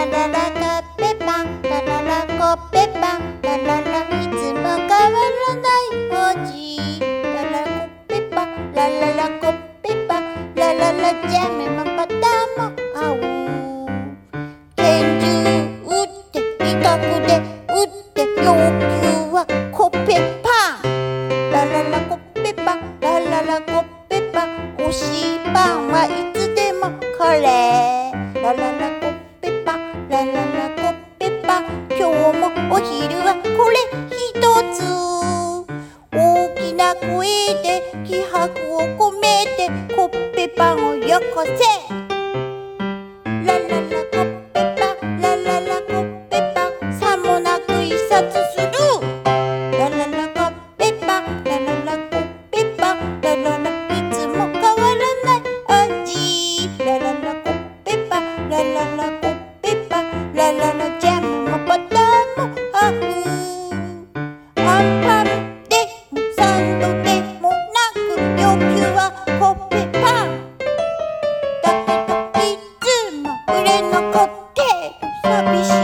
ラララコッペパンラララコッペパンラララいつも変わらない味ララコッペパンラララコッペパンラララジャムもバターも合う拳銃撃って威嚇で撃って要求はコッペパンラララコッペパンラララコッペパン欲しいパンはいつでもこれラララコッペパンラララコッペパン今日もお昼はこれ一つ大きな声で気迫を込めてコッペパンをよこせラララコッペパンラララコッペパンさもなく一冊するラララコッペパンラララコッペパンラララいつも変わらない味ラララコッペパンラララコッペパンラララジャムもバターも合うアンパンでもサンドでもなく要求はコッペパンだけどいつも売れ残ってる寂しい